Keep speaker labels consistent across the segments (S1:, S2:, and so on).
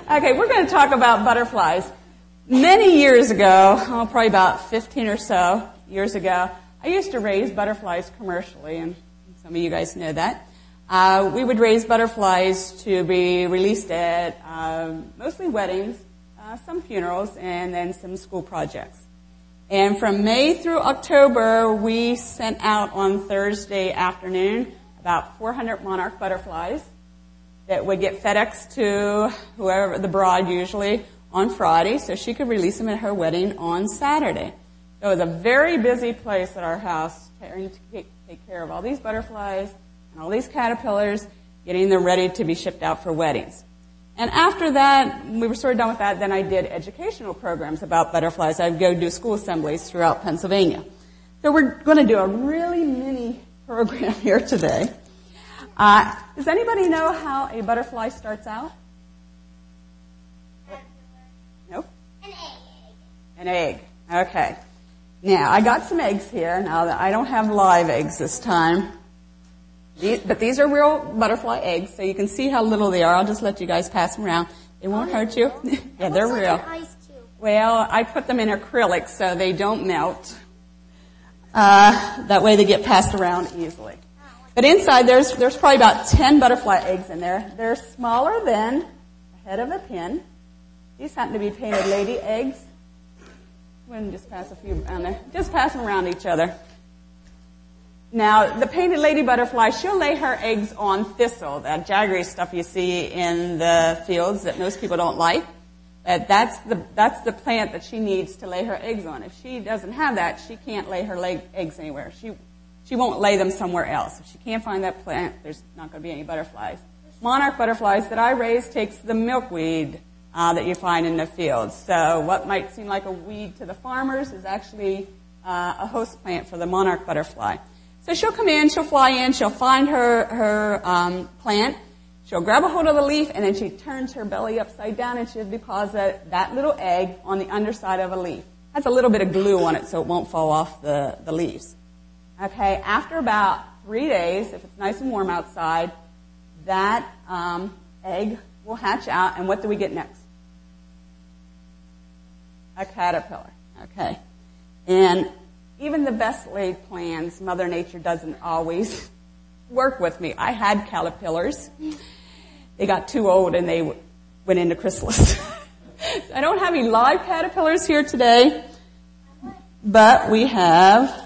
S1: Okay, we're going to talk about butterflies. Many years ago, probably about 15 or so years ago, I used to raise butterflies commercially, and some of you guys know that. We would raise butterflies to be released at mostly weddings, some funerals, and then some school projects. And from May through October, we sent out on Thursday afternoon about 400 monarch butterflies that would get FedExed to whoever, the bride usually, on Friday, so she could release them at her wedding on Saturday. So it was a very busy place at our house, trying to take care of all these butterflies and all these caterpillars, getting them ready to be shipped out for weddings. And after that, we were sort of done with that, then I did educational programs about butterflies. I'd go do school assemblies throughout Pennsylvania. So we're going to do a really mini program here today. Does anybody know how a butterfly starts out? Nope. An egg. Okay. Now, I got some eggs here. Now, I don't have live eggs this time. But these are real butterfly eggs, so you can see how little they are. I'll just let you guys pass them around. They won't hurt you. Yeah, they're real. Well, I put them in acrylic so they don't melt. That way they get passed around easily. But inside, there's probably about 10 butterfly eggs in there. They're smaller than the head of a pin. These happen to be painted lady eggs. Go ahead and just pass a few around there. Just pass them around each other. Now, the painted lady butterfly, she'll lay her eggs on thistle, that jaggery stuff you see in the fields that most people don't like. But that's the plant that she needs to lay her eggs on. If she doesn't have that, she can't lay her eggs anywhere. She won't lay them somewhere else. If she can't find that plant, there's not going to be any butterflies. Monarch butterflies that I raise takes the milkweed that you find in the fields. So what might seem like a weed to the farmers is actually a host plant for the monarch butterfly. So she'll come in, she'll fly in, she'll find her plant, she'll grab a hold of the leaf, and then she turns her belly upside down and she'll deposit that little egg on the underside of a leaf. Has a little bit of glue on it so it won't fall off the leaves. Okay, after about 3 days, if it's nice and warm outside, that egg will hatch out, and what do we get next? A caterpillar. Okay. And even the best laid plans, Mother Nature doesn't always work with me. I had caterpillars. They got too old and they went into chrysalis. So I don't have any live caterpillars here today, but we have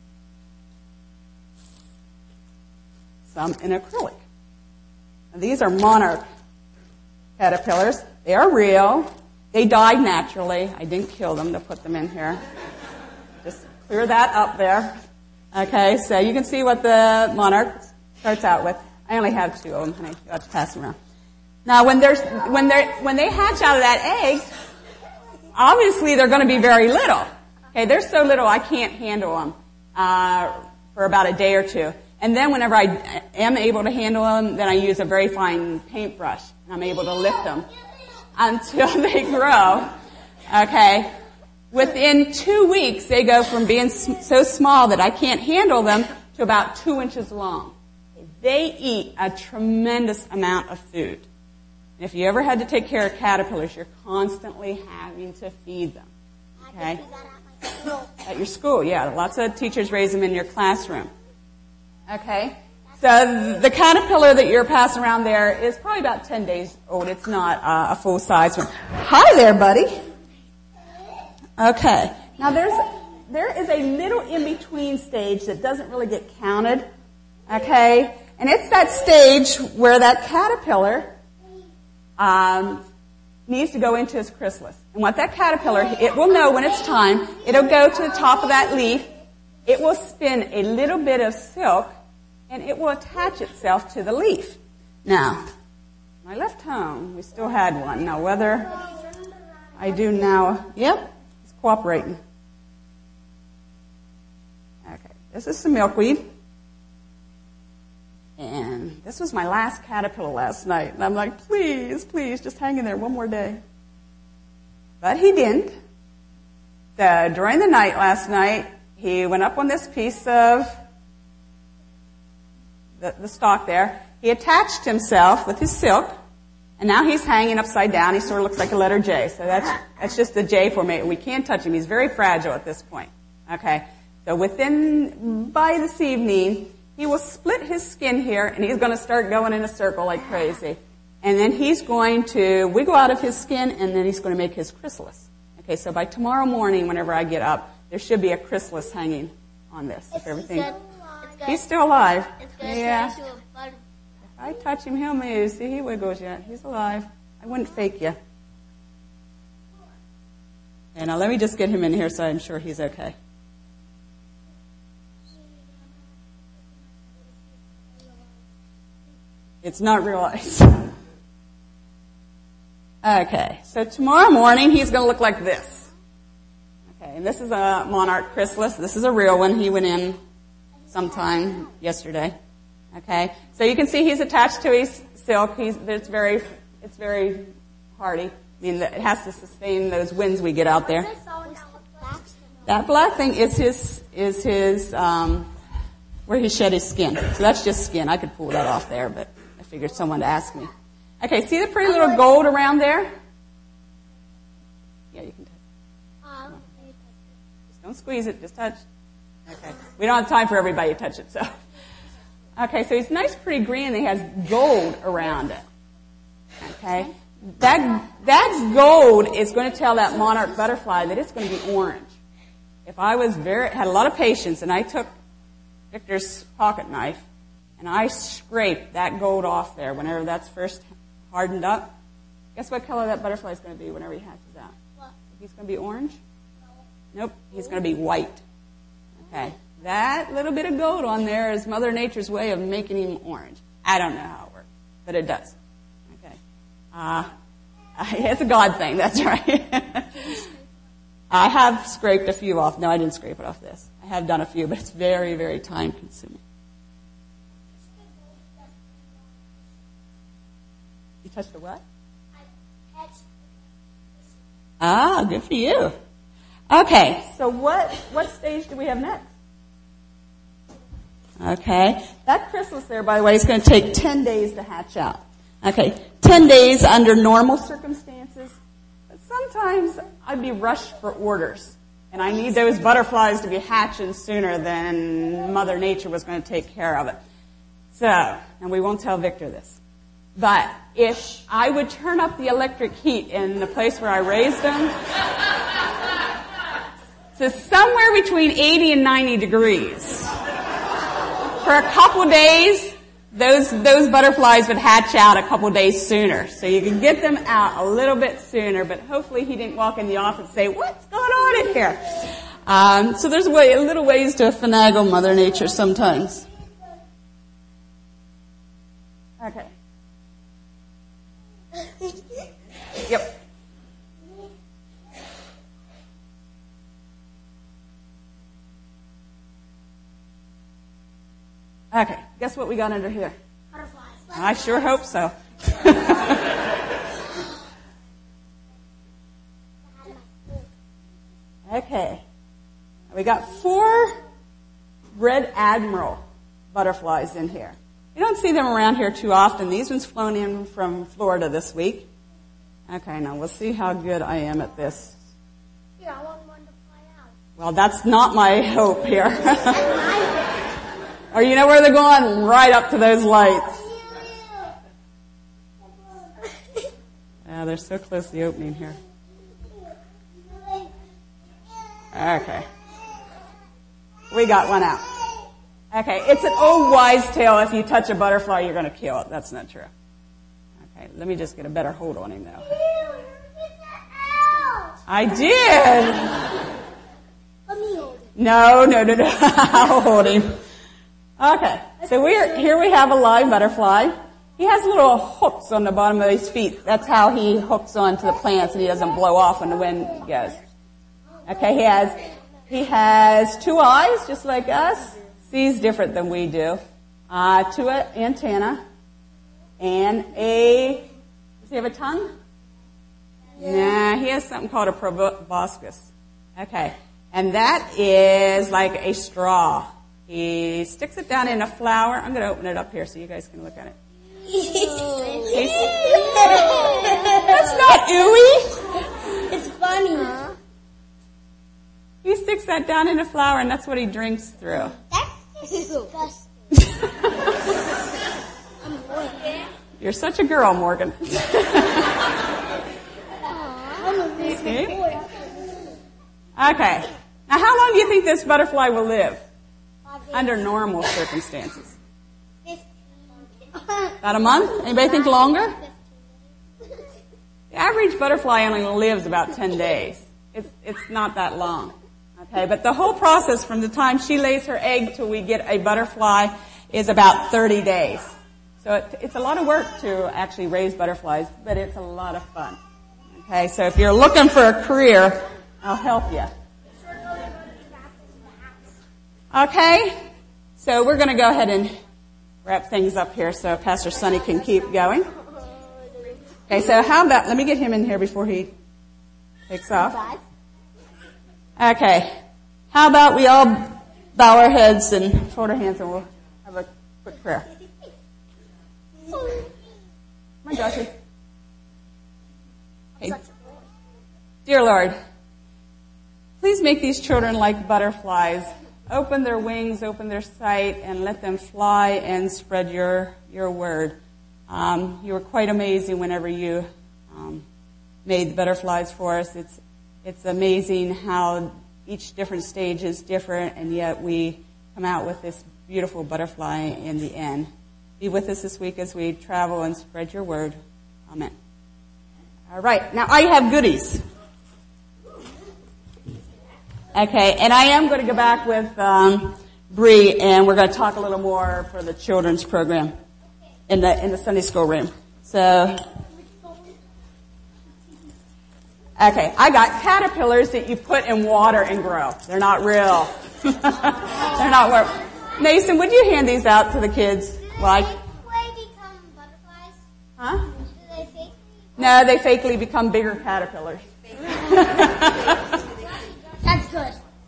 S1: some in acrylic. Now, these are monarch caterpillars. They are real. They died naturally. I didn't kill them to put them in here. Just clear that up there. Okay, so you can see what the monarch starts out with. I only have 2 of them, honey. You have to pass them around. Now, when they hatch out of that egg, obviously they're going to be very little. Okay, they're so little I can't handle them for about a day or 2. And then whenever I am able to handle them, then I use a very fine paintbrush, and I'm able to lift them until they grow. Okay. Within 2 weeks, they go from being so small that I can't handle them to about 2 inches long. They eat a tremendous amount of food. And if you ever had to take care of caterpillars, you're constantly having to feed them. Okay? At your school, yeah. Lots of teachers raise them in your classroom. Okay? So the caterpillar that you're passing around there is probably about 10 days old. It's not a full-size one. Hi there, buddy. Okay. Now there is a little in-between stage that doesn't really get counted. Okay? And it's that stage where that caterpillar needs to go into its chrysalis. And what that caterpillar, it will know when it's time. It'll go to the top of that leaf. It will spin a little bit of silk, and it will attach itself to the leaf. Now, when I left home, we still had one. Now, whether I do now, yep, it's cooperating. Okay, this is some milkweed. And this was my last caterpillar last night. And I'm like, please, please, just hang in there one more day. But he didn't. So during the night last night, he went up on this piece of the stalk there. He attached himself with his silk, And now he's hanging upside down. He sort of looks like a letter J. So that's just the J formation. We can't touch him. He's very fragile at this point. Okay. So by this evening, he will split his skin here, and he's going to start going in a circle like crazy. And then he's going to wiggle out of his skin, and then he's going to make his chrysalis. Okay, so by tomorrow morning, whenever I get up, there should be a chrysalis hanging on this. If everything, he's still alive. Yeah. If I touch him, he'll move. See, he wiggles yet. He's alive. I wouldn't fake you. And now let me just get him in here so I'm sure he's okay. It's not real ice. Okay, so tomorrow morning he's going to look like this. Okay, and this is a monarch chrysalis. This is a real one. He went in sometime yesterday. Okay, so you can see he's attached to his silk. It's very hardy. I mean, it has to sustain those winds we get out there. That black thing is his where he shed his skin. So that's just skin. I could pull that off there, but I figured someone would ask me. Okay, see the pretty little gold around there? Yeah, you can touch it. Just don't squeeze it, just touch. Okay. We don't have time for everybody to touch it, so. Okay, so it's nice, pretty green, and it has gold around it. Okay? That gold is going to tell that monarch butterfly that it's going to be orange. If I had a lot of patience, and I took Victor's pocket knife, and I scraped that gold off there whenever that's first hardened up, guess what color that butterfly is going to be whenever he hatches out? He's going to be orange? Nope, he's going to be white. Okay, that little bit of gold on there is Mother Nature's way of making him orange. I don't know how it works, but it does. Okay, it's a God thing, that's right. I have scraped a few off. No, I didn't scrape it off this. I have done a few, but it's very, very time consuming. You touched the what? Ah, good for you. Okay, so what stage do we have next? Okay, that chrysalis there, by the way, is going to take 10 days to hatch out. Okay, 10 days under normal circumstances. But sometimes I'd be rushed for orders, and I need those butterflies to be hatching sooner than Mother Nature was going to take care of it. So, and we won't tell Victor this, but if I would turn up the electric heat in the place where I raised them, to somewhere between 80 and 90 degrees, for a couple days, those butterflies would hatch out a couple days sooner. So you can get them out a little bit sooner, but hopefully he didn't walk in the office and say, what's going on in here? So there's little ways to finagle Mother Nature sometimes. Okay. Yep. Okay, guess what we got under here? Butterflies. I sure hope so. Okay. We got 4 red admiral butterflies in here. You don't see them around here too often. These ones flown in from Florida this week. Okay, now we'll see how good I am at this.
S2: Here, I want one to fly out.
S1: Well, that's not my hope here. Or you know where they're going? Right up to those lights. Yeah, they're so close to the opening here. Okay. We got one out. Okay, it's an old wives' tale. If you touch a butterfly, you're going to kill it. That's not true. Okay, let me just get a better hold on him, though. I did.
S2: Let me hold it.
S1: No. I'll hold him. Okay, so here we have a live butterfly. He has little hooks on the bottom of his feet. That's how he hooks onto the plants and he doesn't blow off when the wind goes. Okay, he has 2 eyes, just like us. Sees different than we do. 2 antenna. And does he have a tongue? Nah, he has something called a proboscis. Okay, and that is like a straw. He sticks it down in a flower. I'm going to open it up here so you guys can look at it. That's not ooey.
S2: It's funny.
S1: He sticks that down in a flower, and that's what he drinks through.
S2: That's disgusting.
S1: You're such a girl, Morgan.
S2: See?
S1: Okay. Now, how long do you think this butterfly will live under normal circumstances? About a month? Anybody think longer? The average butterfly only lives about 10 days. It's not that long. Okay, but the whole process from the time she lays her egg till we get a butterfly is about 30 days. So it's a lot of work to actually raise butterflies, but it's a lot of fun. Okay, so if you're looking for a career, I'll help you. Okay, so we're going to go ahead and wrap things up here so Pastor Sonny can keep going. Okay, so how about, let me get him in here before he takes off. Okay, how about we all bow our heads and fold our hands and we'll have a quick prayer. Come on, Joshua. Okay. Dear Lord, please make these children like butterflies. Open their wings, open their sight, and let them fly and spread your word. You were quite amazing whenever you made the butterflies for us. It's amazing how each different stage is different, and yet we come out with this beautiful butterfly in the end. Be with us this week as we travel and spread your word. Amen. All right. Now, I have goodies. Okay, and I am going to go back with Bree, and we're going to talk a little more for the children's program in the Sunday school room. So, okay, I got caterpillars that you put in water and grow. They're not real. They're not real. Mason, would you hand these out to the kids? Like,
S2: Do they become butterflies?
S1: huh?
S2: Do they fake?
S1: No, they fakely become bigger caterpillars.
S2: That's good.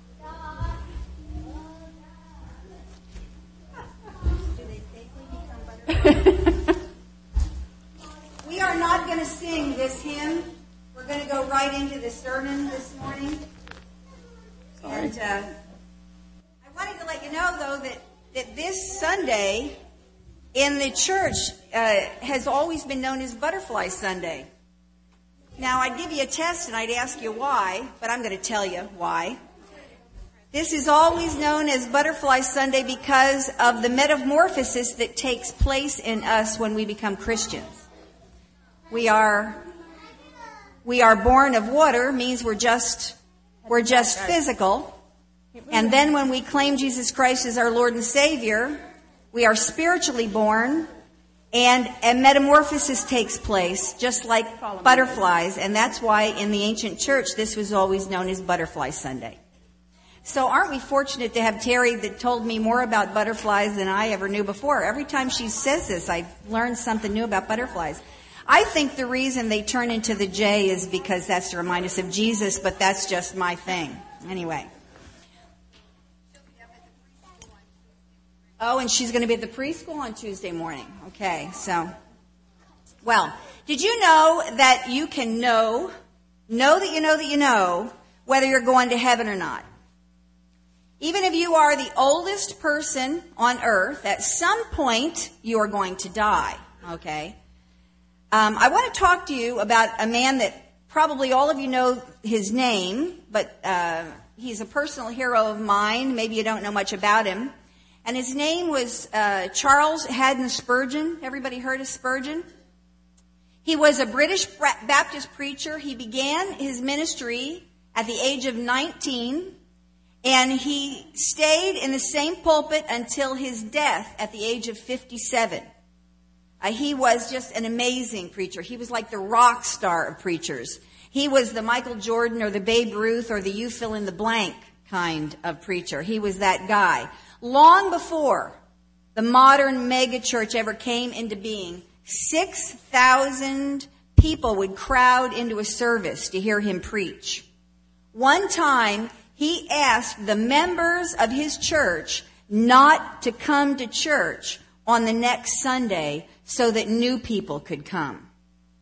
S3: We are not going to sing this hymn. We're going to go right into the sermon this morning. And I wanted to let you know, though, that this Sunday in the church has always been known as Butterfly Sunday. Now, I'd give you a test and I'd ask you why, but I'm going to tell you why. This is always known as Butterfly Sunday because of the metamorphosis that takes place in us when we become Christians. We are born of water, means we're just physical. And then when we claim Jesus Christ as our Lord and Savior, we are spiritually born, and a metamorphosis takes place, just like butterflies. And that's why in the ancient church, this was always known as Butterfly Sunday. So aren't we fortunate to have Terry that told me more about butterflies than I ever knew before? Every time she says this, I've learned something new about butterflies. I think the reason they turn into the J is because that's to remind us of Jesus, but that's just my thing. Anyway. Oh, and she's going to be at the preschool on Tuesday morning. Okay, so. Well, did you know that you can know that you know whether you're going to heaven or not? Even if you are the oldest person on earth, at some point you are going to die, okay? I want to talk to you about a man that probably all of you know his name, but he's a personal hero of mine. Maybe you don't know much about him. And his name was Charles Haddon Spurgeon. Everybody heard of Spurgeon? He was a British Baptist preacher. He began his ministry at the age of 19, and he stayed in the same pulpit until his death at the age of 57. He was just an amazing preacher. He was like the rock star of preachers. He was the Michael Jordan or the Babe Ruth or the you fill in the blank kind of preacher. He was that guy. Long before the modern mega church ever came into being, 6,000 people would crowd into a service to hear him preach. One time, he asked the members of his church not to come to church on the next Sunday so that new people could come.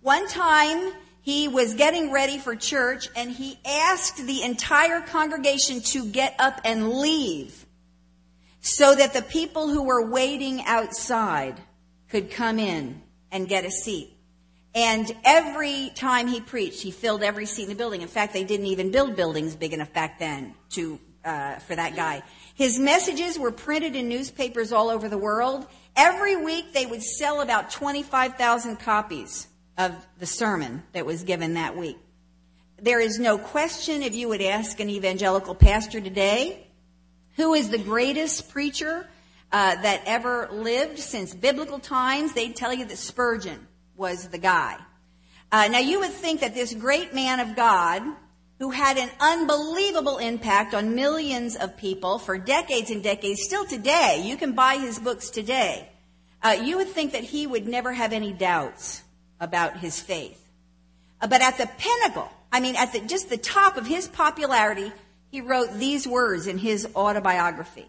S3: One time, he was getting ready for church, and he asked the entire congregation to get up and leave so that the people who were waiting outside could come in and get a seat. And every time he preached, he filled every seat in the building. In fact, they didn't even build buildings big enough back then for that guy. His messages were printed in newspapers all over the world. Every week, they would sell about 25,000 copies of the sermon that was given that week. There is no question, if you would ask an evangelical pastor today, who is the greatest preacher that ever lived since biblical times, they'd tell you that Spurgeon was the guy. Now, you would think that this great man of God, who had an unbelievable impact on millions of people for decades and decades, still today, you can buy his books today, you would think that he would never have any doubts about his faith. But at the pinnacle, at just the top of his popularity, he wrote these words in his autobiography.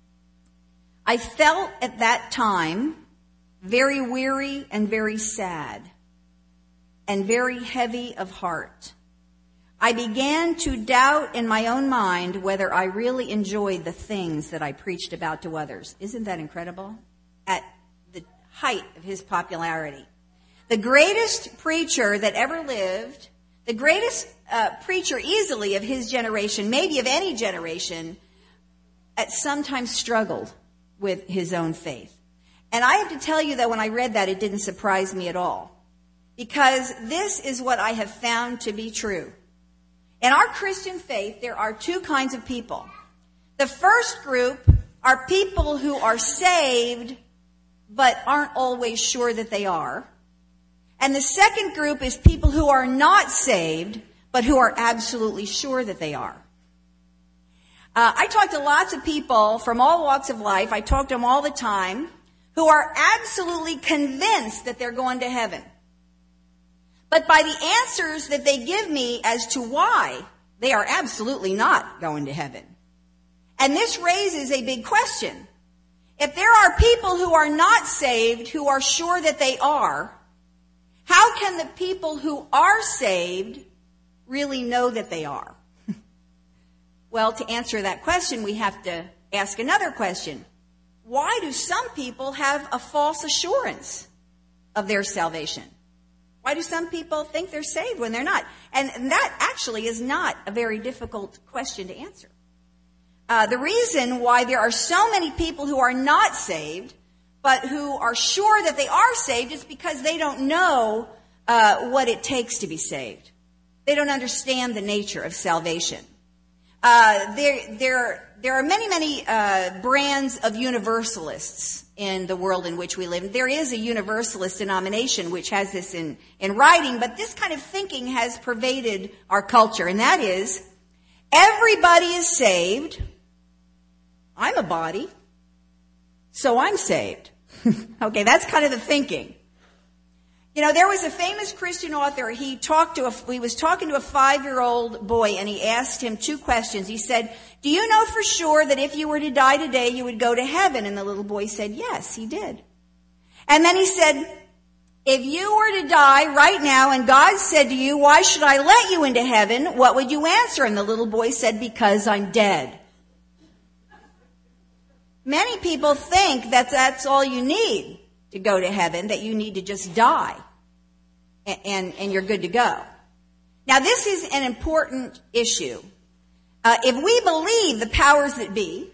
S3: I felt at that time very weary and very sad and very heavy of heart. I began to doubt in my own mind whether I really enjoyed the things that I preached about to others. Isn't that incredible? At the height of his popularity. The greatest preacher that ever lived, the greatest preacher easily of his generation, maybe of any generation, at some time struggled with his own faith. And I have to tell you that when I read that, it didn't surprise me at all. Because this is what I have found to be true. In our Christian faith, there are two kinds of people. The first group are people who are saved, but aren't always sure that they are. And the second group is people who are not saved, but who are absolutely sure that they are. I talk to lots of people from all walks of life. I talk to them all the time, who are absolutely convinced that they're going to heaven. But by the answers that they give me as to why, they are absolutely not going to heaven. And this raises a big question. If there are people who are not saved who are sure that they are, how can the people who are saved really know that they are? Well, to answer that question, we have to ask another question. Why do some people have a false assurance of their salvation? Why do some people think they're saved when they're not? And that actually is not a very difficult question to answer. The reason why there are so many people who are not saved, but who are sure that they are saved, is because they don't know what it takes to be saved. They don't understand the nature of salvation. There are many brands of universalists in the world in which we live. There is a universalist denomination which has this in writing, but this kind of thinking has pervaded our culture, and that is, everybody is saved. I'm a body, so I'm saved. Okay, that's kind of the thinking. You know, there was a famous Christian author. He was talking to a 5-year-old boy, and he asked him 2 questions. He said, "Do you know for sure that if you were to die today, you would go to heaven?" And the little boy said, "Yes, he did." And then he said, "If you were to die right now and God said to you, 'Why should I let you into heaven?' what would you answer?" And the little boy said, "Because I'm dead." Many people think that that's all you need to go to heaven, that you need to just die and you're good to go. Now, this is an important issue. If we believe the powers that be,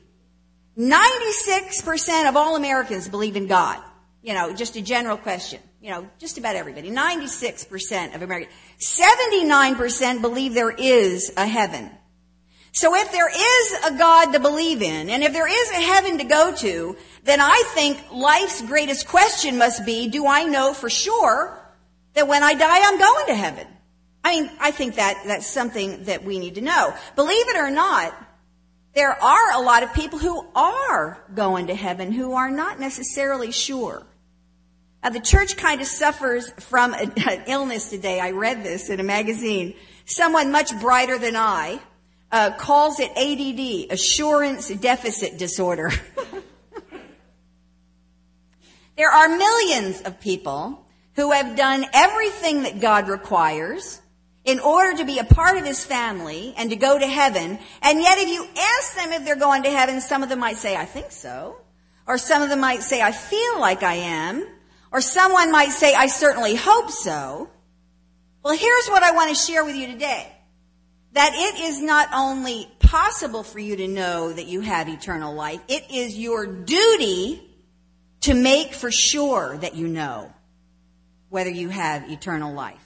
S3: 96% of all Americans believe in God. You know, just a general question. You know, just about everybody. 96% of Americans. 79% believe there is a heaven. So if there is a God to believe in, and if there is a heaven to go to, then I think life's greatest question must be, do I know for sure that when I die I'm going to heaven? I mean, I think that's something that we need to know. Believe it or not, there are a lot of people who are going to heaven who are not necessarily sure. Now, the church kind of suffers from an illness today. I read this in a magazine. Someone much brighter than I calls it ADD, assurance deficit disorder. There are millions of people who have done everything that God requires in order to be a part of his family and to go to heaven. And yet if you ask them if they're going to heaven, some of them might say, I think so. Or some of them might say, I feel like I am. Or someone might say, I certainly hope so. Well, here's what I want to share with you today. That it is not only possible for you to know that you have eternal life, it is your duty to make for sure that you know whether you have eternal life.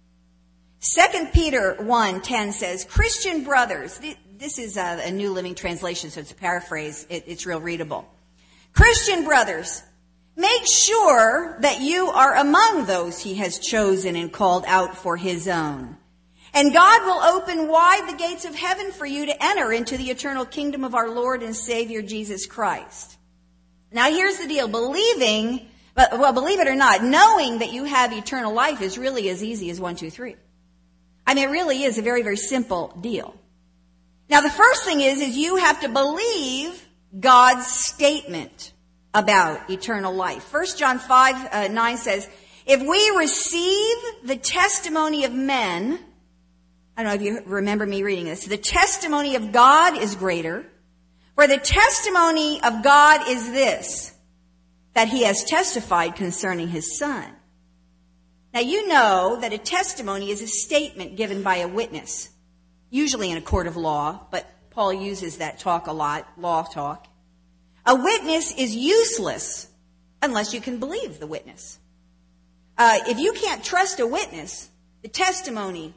S3: 2 Peter 1:10 says, Christian brothers, this is a New Living Translation, so it's a paraphrase, it's real readable. Christian brothers, make sure that you are among those he has chosen and called out for his own. And God will open wide the gates of heaven for you to enter into the eternal kingdom of our Lord and Savior Jesus Christ. Now here's the deal. Believe it or not, knowing that you have eternal life is really as easy as 1, 2, 3. I mean, it really is a very, very simple deal. Now the first thing is you have to believe God's statement about eternal life. 1 John 5:9 says, if we receive the testimony of men, I don't know if you remember me reading this, the testimony of God is greater, for the testimony of God is this, that he has testified concerning his Son. Now you know that a testimony is a statement given by a witness, usually in a court of law, but Paul uses that talk a lot, law talk. A witness is useless unless you can believe the witness. If you can't trust a witness, the testimony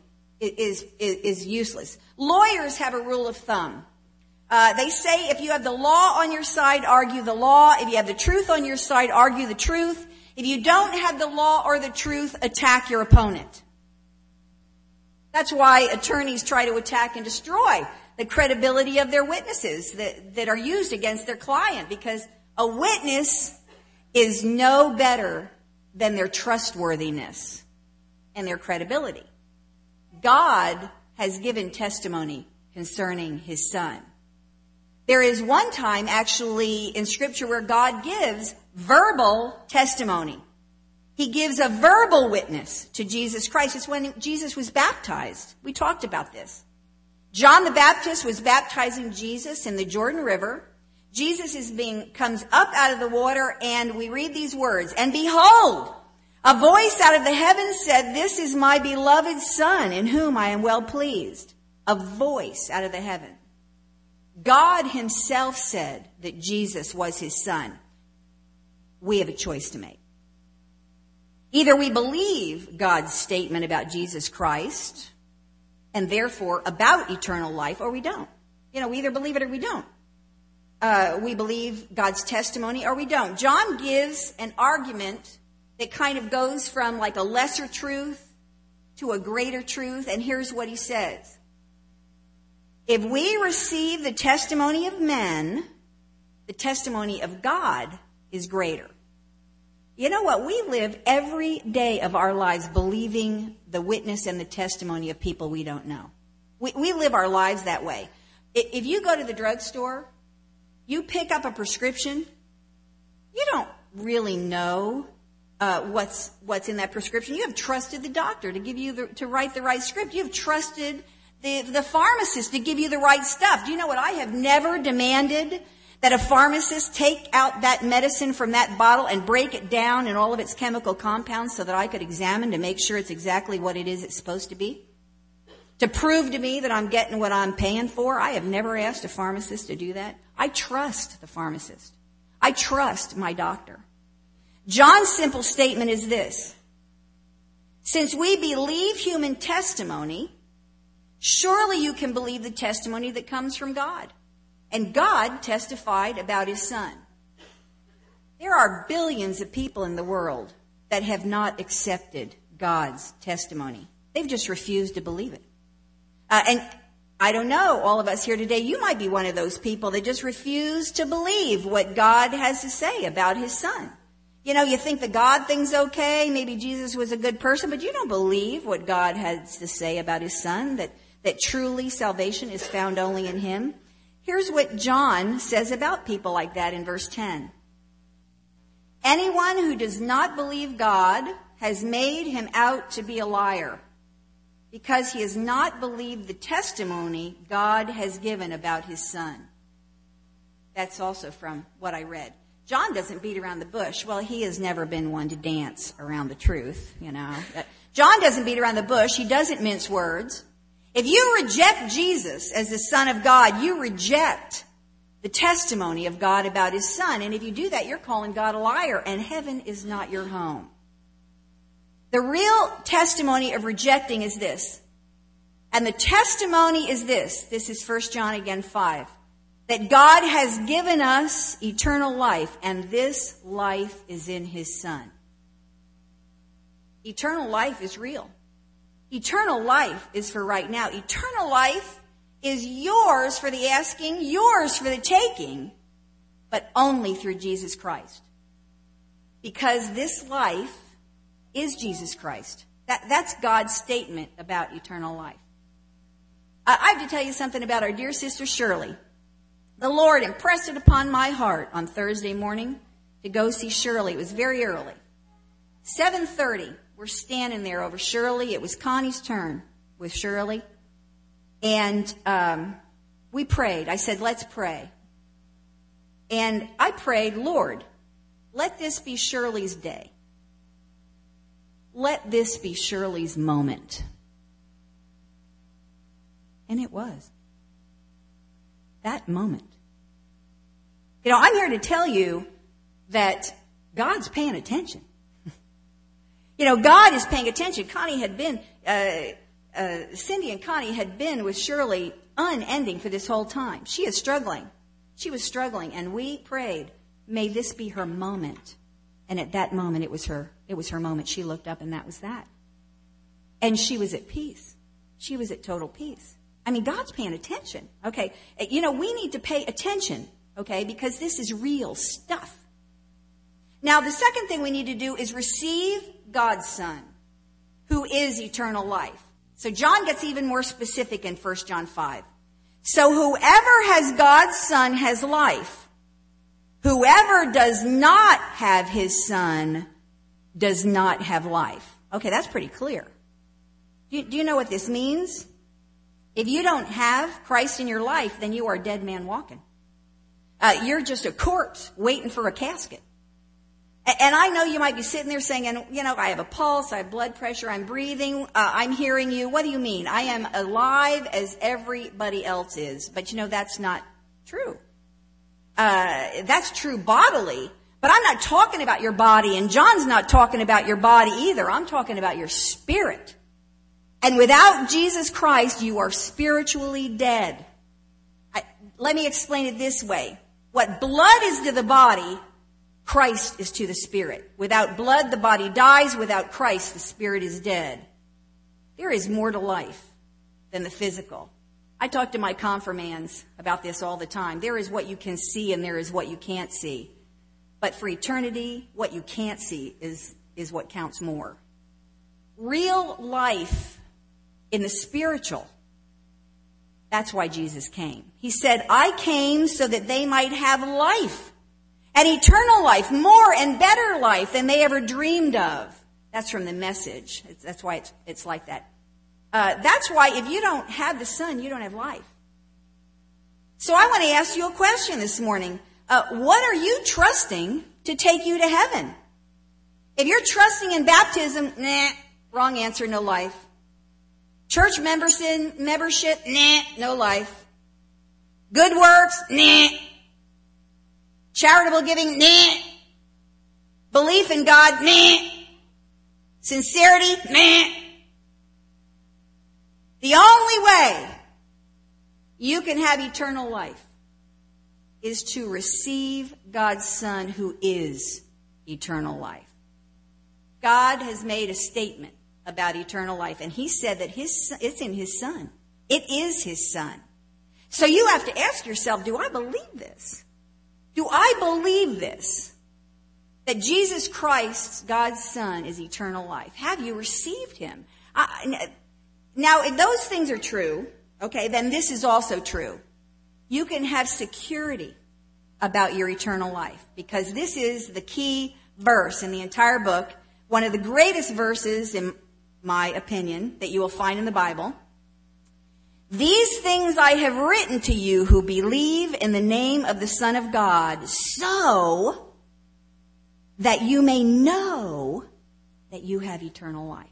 S3: is useless. Lawyers have a rule of thumb. They say if you have the law on your side, argue the law. If you have the truth on your side, argue the truth. If you don't have the law or the truth, attack your opponent. That's why attorneys try to attack and destroy the credibility of their witnesses that are used against their client, because a witness is no better than their trustworthiness and their credibility. God has given testimony concerning his Son. There is one time actually in Scripture where God gives verbal testimony. He gives a verbal witness to Jesus Christ. It's when Jesus was baptized. We talked about this. John the Baptist was baptizing Jesus in the Jordan River. Jesus comes up out of the water, and we read these words, and behold, a voice out of the heavens said, this is my beloved Son, in whom I am well pleased. A voice out of the heaven. God himself said that Jesus was his Son. We have a choice to make. Either we believe God's statement about Jesus Christ, and therefore about eternal life, or we don't. We either believe it or we don't. We believe God's testimony or we don't. John gives an argument that kind of goes from like a lesser truth to a greater truth, and here's what he says. If we receive the testimony of men, the testimony of God is greater. You know what? We live every day of our lives believing the witness and the testimony of people we don't know. We live our lives that way. If you go to the drugstore, you pick up a prescription, you don't really know what's in that prescription. You have trusted the doctor to give you to write the right script. You have trusted the pharmacist to give you the right stuff. Do you know what? I have never demanded that a pharmacist take out that medicine from that bottle and break it down in all of its chemical compounds so that I could examine to make sure it's exactly what it is it's supposed to be. To prove to me that I'm getting what I'm paying for. I have never asked a pharmacist to do that. I trust the pharmacist. I trust my doctor. John's simple statement is this. Since we believe human testimony, surely you can believe the testimony that comes from God. And God testified about his Son. There are billions of people in the world that have not accepted God's testimony. They've just refused to believe it. And I don't know, all of us here today, you might be one of those people that just refuse to believe what God has to say about his Son. You think the God thing's okay, maybe Jesus was a good person, but you don't believe what God has to say about his Son, that truly salvation is found only in him. Here's what John says about people like that in verse 10. Anyone who does not believe God has made him out to be a liar, because he has not believed the testimony God has given about his Son. That's also from what I read. John doesn't beat around the bush. Well, he has never been one to dance around the truth, you know. John doesn't beat around the bush. He doesn't mince words. If you reject Jesus as the Son of God, you reject the testimony of God about his Son. And if you do that, you're calling God a liar, and heaven is not your home. The real testimony of rejecting is this. And the testimony is this. This is 1 John again 5. That God has given us eternal life, and this life is in his Son. Eternal life is real. Eternal life is for right now. Eternal life is yours for the asking, yours for the taking, but only through Jesus Christ. Because this life is Jesus Christ. That's God's statement about eternal life. I have to tell you something about our dear sister Shirley. The Lord impressed it upon my heart on Thursday morning to go see Shirley. It was very early. 7:30, we're standing there over Shirley. It was Connie's turn with Shirley. And we prayed. I said, let's pray. And I prayed, Lord, let this be Shirley's day. Let this be Shirley's moment. And it was. That moment. You know, I'm here to tell you that God's paying attention. You know, God is paying attention. Connie had been, Cindy and Connie had been with Shirley unending for this whole time. She is struggling. She was struggling, and we prayed, may this be her moment. And at that moment, it was her moment. She looked up, and that was that. And she was at peace. She was at total peace. I mean, God's paying attention, okay? You know, we need to pay attention, okay, because this is real stuff. Now, the second thing we need to do is receive God's Son, who is eternal life. So John gets even more specific in 1 John 5. So whoever has God's Son has life. Whoever does not have his Son does not have life. Okay, that's pretty clear. Do you know what this means? If you don't have Christ in your life, then you are a dead man walking. You're just a corpse waiting for a casket. And I know you might be sitting there saying, you know, I have a pulse, I have blood pressure, I'm breathing, I'm hearing you. What do you mean? I am alive as everybody else is. But you know, that's not true. That's true bodily, but I'm not talking about your body, and John's not talking about your body either. I'm talking about your spirit. And without Jesus Christ, you are spiritually dead. Let me explain it this way. What blood is to the body, Christ is to the spirit. Without blood, the body dies. Without Christ, the spirit is dead. There is more to life than the physical. I talk to my confirmands about this all the time. There is what you can see and there is what you can't see. But for eternity, what you can't see is what counts more. Real life in the spiritual. That's why Jesus came. He said, I came so that they might have life, an eternal life, more and better life than they ever dreamed of. That's from the Message. That's why it's like that. That's why if you don't have the Son, you don't have life. So I want to ask you a question this morning. What are you trusting to take you to heaven? If you're trusting in baptism, wrong answer, no life. Church membership, no life. Good works, Charitable giving, Belief in God, Sincerity, The only way you can have eternal life is to receive God's Son, who is eternal life. God has made a statement about eternal life, and he said that it's in his Son. It is his Son. So you have to ask yourself, do I believe this? Do I believe this? That Jesus Christ, God's Son, is eternal life. Have you received him? Now, if those things are true, okay, then this is also true. You can have security about your eternal life, because this is the key verse in the entire book. one of the greatest verses, in my opinion, that you will find in the Bible. These things I have written to you who believe in the name of the Son of God, so that you may know that you have eternal life.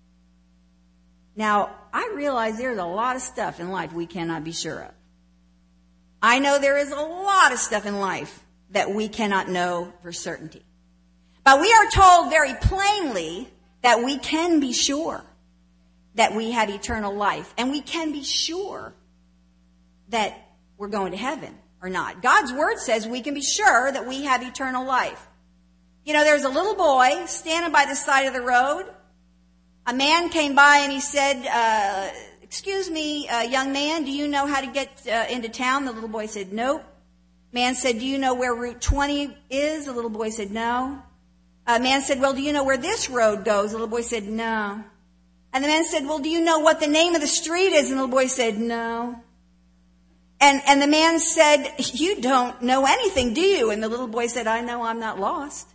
S3: Now, I realize there's a lot of stuff in life we cannot be sure of. I know there is a lot of stuff in life that we cannot know for certainty. But we are told very plainly that we can be sure that we have eternal life. And we can be sure that we're going to heaven or not. God's word says we can be sure that we have eternal life. You know, there's a little boy standing by the side of the road. A man came by and he said, excuse me, young man, do you know how to get into town? The little boy said, nope. Man said, do you know where Route 20 is? The little boy said, no. Man said, well, do you know where this road goes? The little boy said, no. And the man said, well, do you know what the name of the street is? And the little boy said, no. And the man said, you don't know anything, do you? And the little boy said, I know I'm not lost.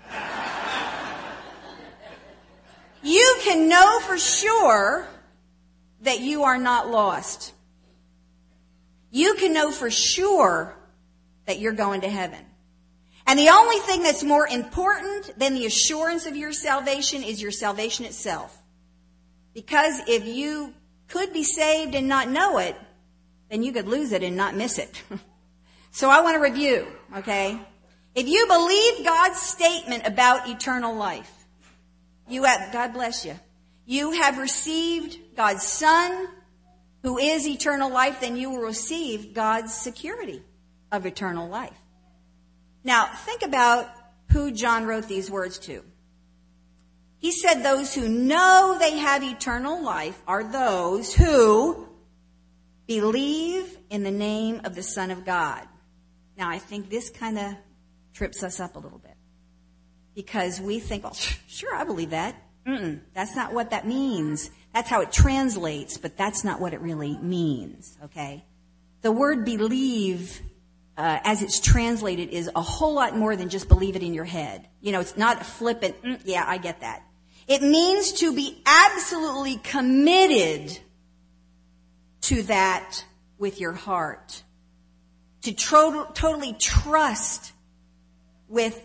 S3: You can know for sure that you are not lost. You can know for sure that you're going to heaven. And the only thing that's more important than the assurance of your salvation is your salvation itself. Because if you could be saved and not know it, then you could lose it and not miss it. So I want to review, okay? If you believe God's statement about eternal life, you have, God bless you, you have received God's Son, who is eternal life, then you will receive God's security of eternal life. Now, think about who John wrote these words to. He said those who know they have eternal life are those who believe in the name of the Son of God. Now, I think this kind of trips us up a little bit. Because we think, well, sure, I believe that. That's not what that means. That's how it translates, but that's not what it really means, okay? The word believe, as it's translated, is a whole lot more than just believe it in your head. You know, it's not a flippant, yeah, I get that. It means to be absolutely committed to that with your heart. To totally trust with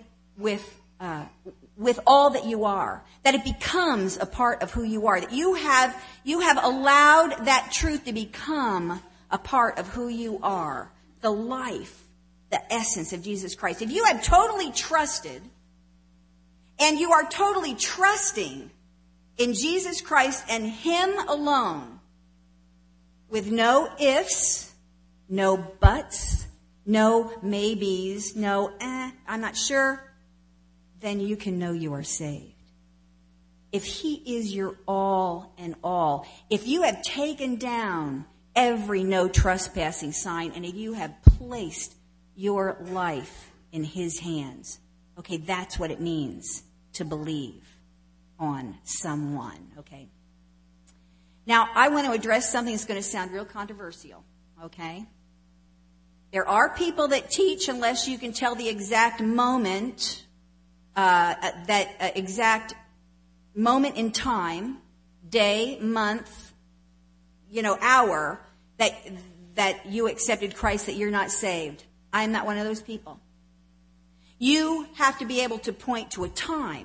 S3: all that you are. That it becomes a part of who you are. That you have allowed that truth to become a part of who you are. The life, the essence of Jesus Christ. If you have totally trusted, and you are totally trusting in Jesus Christ and Him alone, with no ifs, no buts, no maybes, no I'm not sure, then you can know you are saved. If He is your all and all, if you have taken down every no trespassing sign, and if you have placed your life in His hands, okay, that's what it means to believe on someone, okay? Now, I want to address something that's going to sound real controversial, okay? There are people that teach unless you can tell the exact moment, exact moment in time, day, month, hour, that you accepted Christ, that you're not saved. I am not one of those people. You have to be able to point to a time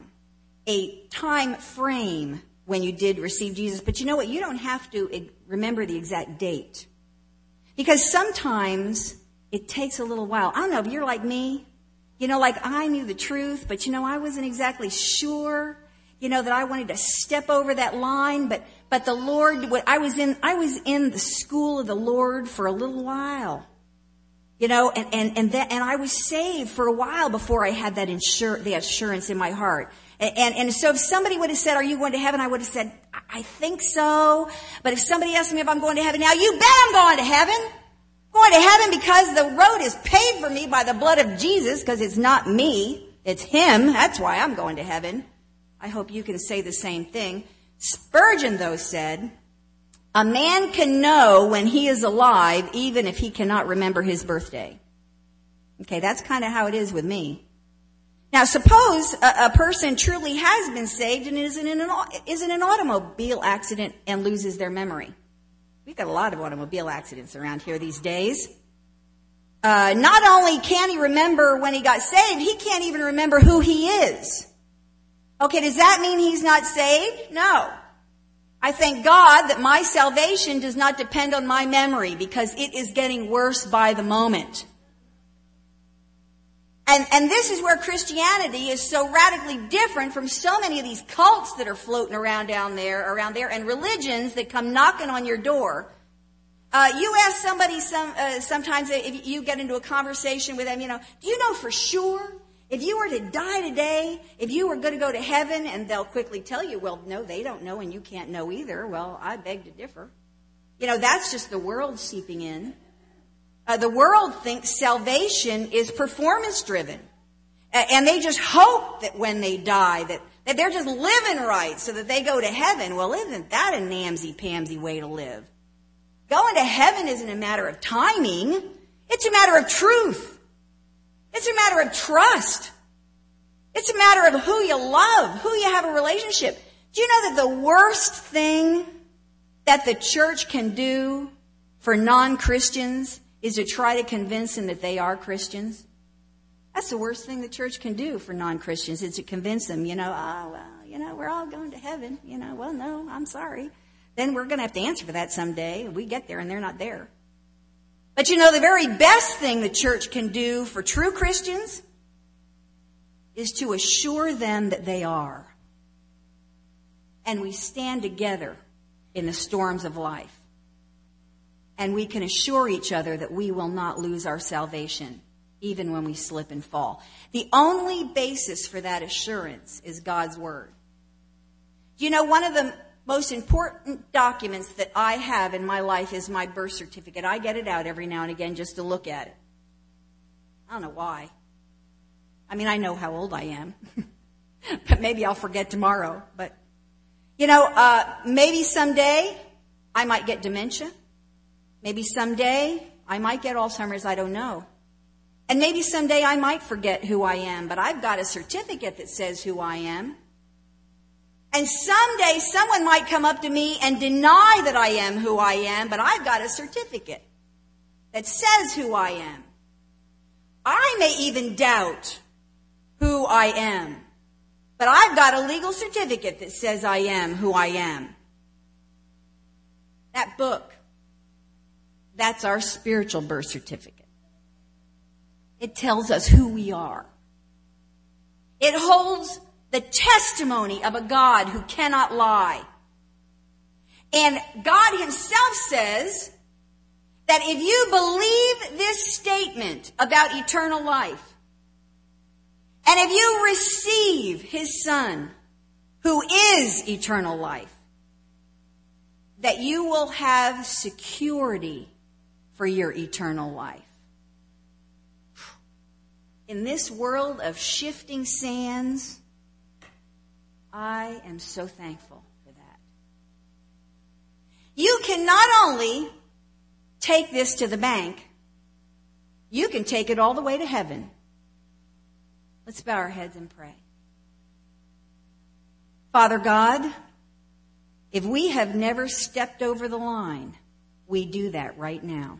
S3: frame when you did receive Jesus. But you know what? You don't have to remember the exact date. Because sometimes it takes a little while. I don't know if you're like me. Like I knew the truth, but I wasn't exactly sure, that I wanted to step over that line. But the Lord, I was in the school of the Lord for a little while. And I was saved for a while before I had that the assurance in my heart. And so if somebody would have said, are you going to heaven? I would have said, I think so. But if somebody asked me if I'm going to heaven now, you bet I'm going to heaven. I'm going to heaven because the road is paved for me by the blood of Jesus, because it's not me, it's Him. That's why I'm going to heaven. I hope you can say the same thing. Spurgeon, though, said, a man can know when he is alive even if he cannot remember his birthday. Okay, that's kind of how it is with me. Now, suppose a person truly has been saved and is in an automobile accident and loses their memory. We've got a lot of automobile accidents around here these days. Not only can he remember when he got saved, he can't even remember who he is. Okay, does that mean he's not saved? No. I thank God that my salvation does not depend on my memory because it is getting worse by the moment. And this is where Christianity is so radically different from so many of these cults that are floating around around there, and religions that come knocking on your door. You ask somebody sometimes if you get into a conversation with them, do you know for sure if you were to die today, if you were going to go to heaven? And they'll quickly tell you, well, no, they don't know and you can't know either. Well, I beg to differ. That's just the world seeping in. The world thinks salvation is performance driven. And they just hope that when they die that they're just living right so that they go to heaven. Well, isn't that a namsy-pamsy way to live? Going to heaven isn't a matter of timing. It's a matter of truth. It's a matter of trust. It's a matter of who you love, who you have a relationship. Do you know that the worst thing that the church can do for non-Christians is to try to convince them that they are Christians? That's the worst thing the church can do for non-Christians, is to convince them, we're all going to heaven. Well, no, I'm sorry. Then we're going to have to answer for that someday. We get there and they're not there. But the very best thing the church can do for true Christians is to assure them that they are. And we stand together in the storms of life. And we can assure each other that we will not lose our salvation, even when we slip and fall. The only basis for that assurance is God's Word. One of the most important documents that I have in my life is my birth certificate. I get it out every now and again just to look at it. I don't know why. I mean, I know how old I am. But maybe I'll forget tomorrow. But, maybe someday I might get dementia. Maybe someday I might get Alzheimer's, I don't know. And maybe someday I might forget who I am, but I've got a certificate that says who I am. And someday someone might come up to me and deny that I am who I am, but I've got a certificate that says who I am. I may even doubt who I am, but I've got a legal certificate that says I am who I am. That book, that's our spiritual birth certificate. It tells us who we are. It holds the testimony of a God who cannot lie. And God himself says that if you believe this statement about eternal life, and if you receive his Son, who is eternal life, that you will have security for your eternal life. In this world of shifting sands, I am so thankful for that. You can not only take this to the bank, you can take it all the way to heaven. Let's bow our heads and pray. Father God, if we have never stepped over the line, we do that right now.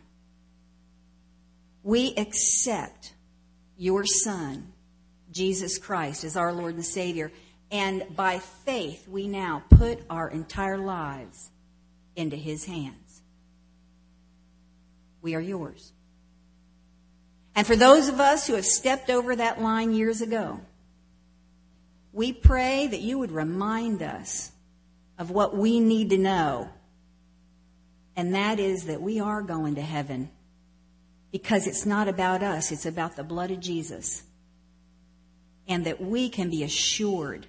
S3: We accept your Son, Jesus Christ, as our Lord and Savior. And by faith, we now put our entire lives into his hands. We are yours. And for those of us who have stepped over that line years ago, we pray that you would remind us of what we need to know. And that is that we are going to heaven. Because it's not about us, it's about the blood of Jesus. And that we can be assured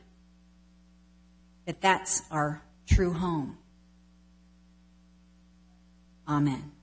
S3: that that's our true home. Amen.